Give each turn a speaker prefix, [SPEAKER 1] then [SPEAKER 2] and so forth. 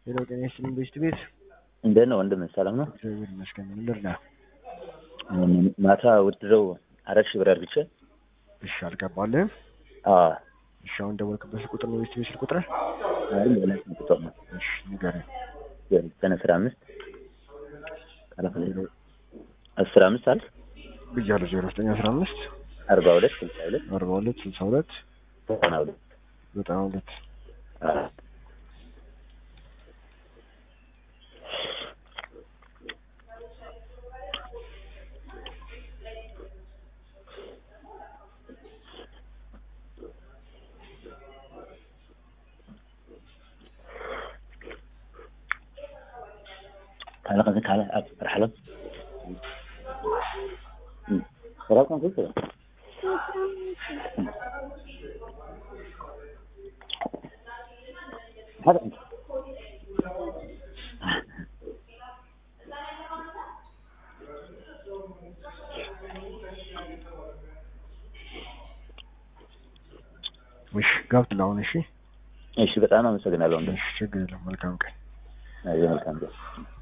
[SPEAKER 1] ሌላው ጤና ይስጥልኝ ቤት
[SPEAKER 2] እንዴት ነው ወንድም ሰላም ነው?
[SPEAKER 1] እግዚአብሔር ይመስገን። ምን ልርዳ?
[SPEAKER 2] ማታ ውድድረው 4,000 ብር አድርግቼ
[SPEAKER 1] እሺ አልገባልህም?
[SPEAKER 2] አዎ
[SPEAKER 1] እሺ አሁን ደወልክበት ቁጥር ነው ቤት ቁጥር?
[SPEAKER 2] አይደል ወላሂ ቁጥር ነው።
[SPEAKER 1] እሺ ንገረኝ።
[SPEAKER 2] 15 15 አለ
[SPEAKER 1] ብያለሁ 0915
[SPEAKER 2] 42 62
[SPEAKER 1] 42 62
[SPEAKER 2] 92
[SPEAKER 1] 92
[SPEAKER 2] تعال قصدك على رحلة رقم كذا هذا انت
[SPEAKER 1] وش قابت لون شيء
[SPEAKER 2] ايش بقى انا مسجن لون
[SPEAKER 1] ايش شغل ملكم كان
[SPEAKER 2] ايوه ملكم